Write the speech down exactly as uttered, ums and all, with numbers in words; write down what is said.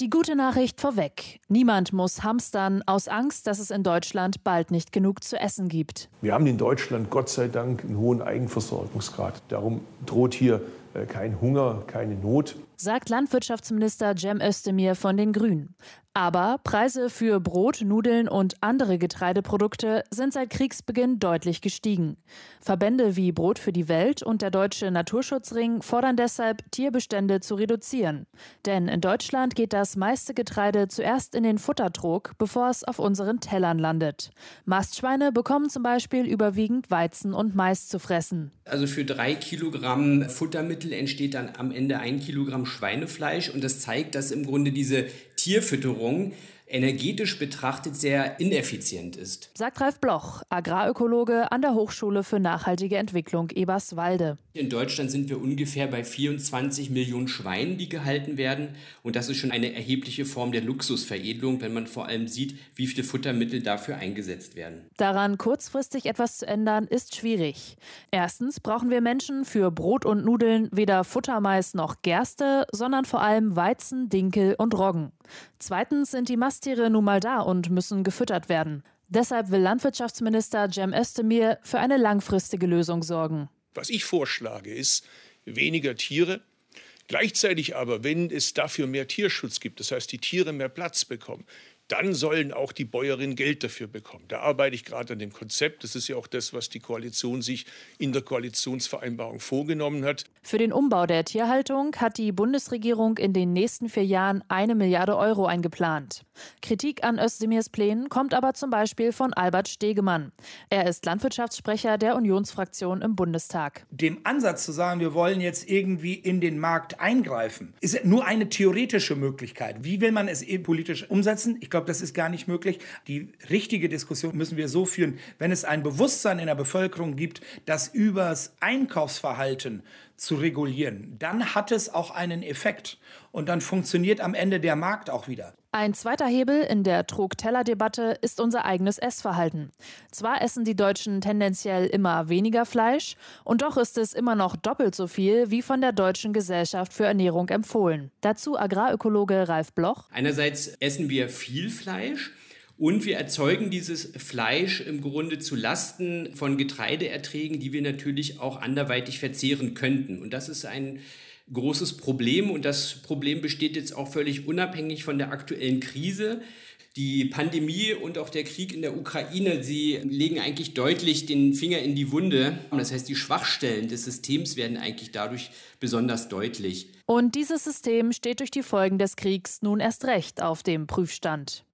Die gute Nachricht vorweg. Niemand muss hamstern aus Angst, dass es in Deutschland bald nicht genug zu essen gibt. Wir haben in Deutschland Gott sei Dank einen hohen Eigenversorgungsgrad. Darum droht hier kein Hunger, keine Not, sagt Landwirtschaftsminister Cem Özdemir von den Grünen. Aber Preise für Brot, Nudeln und andere Getreideprodukte sind seit Kriegsbeginn deutlich gestiegen. Verbände wie Brot für die Welt und der Deutsche Naturschutzring fordern deshalb, Tierbestände zu reduzieren. Denn in Deutschland geht das meiste Getreide zuerst in den Futtertrog, bevor es auf unseren Tellern landet. Mastschweine bekommen zum Beispiel überwiegend Weizen und Mais zu fressen. Also für drei Kilogramm Futtermittel entsteht dann am Ende ein Kilogramm Schweinefleisch. Und das zeigt, dass im Grunde diese Tierfütterung energetisch betrachtet sehr ineffizient ist. Sagt Ralf Bloch, Agrarökologe an der Hochschule für nachhaltige Entwicklung Eberswalde. In Deutschland sind wir ungefähr bei vierundzwanzig Millionen Schweinen, die gehalten werden. Und das ist schon eine erhebliche Form der Luxusveredelung, wenn man vor allem sieht, wie viele Futtermittel dafür eingesetzt werden. Daran kurzfristig etwas zu ändern, ist schwierig. Erstens brauchen wir Menschen für Brot und Nudeln weder Futtermais noch Gerste, sondern vor allem Weizen, Dinkel und Roggen. Zweitens sind die Masttiere nun mal da und müssen gefüttert werden. Deshalb will Landwirtschaftsminister Cem Özdemir für eine langfristige Lösung sorgen. Was ich vorschlage, ist weniger Tiere. Gleichzeitig aber, wenn es dafür mehr Tierschutz gibt, das heißt, die Tiere mehr Platz bekommen, dann sollen auch die Bäuerinnen Geld dafür bekommen. Da arbeite ich gerade an dem Konzept. Das ist ja auch das, was die Koalition sich in der Koalitionsvereinbarung vorgenommen hat. Für den Umbau der Tierhaltung hat die Bundesregierung in den nächsten vier Jahren eine Milliarde Euro eingeplant. Kritik an Özdemirs Plänen kommt aber zum Beispiel von Albert Stegemann. Er ist Landwirtschaftssprecher der Unionsfraktion im Bundestag. Dem Ansatz zu sagen, wir wollen jetzt irgendwie in den Markt eingreifen, ist nur eine theoretische Möglichkeit. Wie will man es eben politisch umsetzen? Ich Ich glaube, das ist gar nicht möglich. Die richtige Diskussion müssen wir so führen, wenn es ein Bewusstsein in der Bevölkerung gibt, das übers Einkaufsverhalten zu regulieren, dann hat es auch einen Effekt und dann funktioniert am Ende der Markt auch wieder. Ein zweiter Hebel in der Trog-Teller-Debatte ist unser eigenes Essverhalten. Zwar essen die Deutschen tendenziell immer weniger Fleisch, und doch ist es immer noch doppelt so viel wie von der Deutschen Gesellschaft für Ernährung empfohlen. Dazu Agrarökologe Ralf Bloch. Einerseits essen wir viel Fleisch. Und wir erzeugen dieses Fleisch im Grunde zu Lasten von Getreideerträgen, die wir natürlich auch anderweitig verzehren könnten. Und das ist ein großes Problem. Und das Problem besteht jetzt auch völlig unabhängig von der aktuellen Krise. Die Pandemie und auch der Krieg in der Ukraine, sie legen eigentlich deutlich den Finger in die Wunde. Das heißt, die Schwachstellen des Systems werden eigentlich dadurch besonders deutlich. Und dieses System steht durch die Folgen des Kriegs nun erst recht auf dem Prüfstand.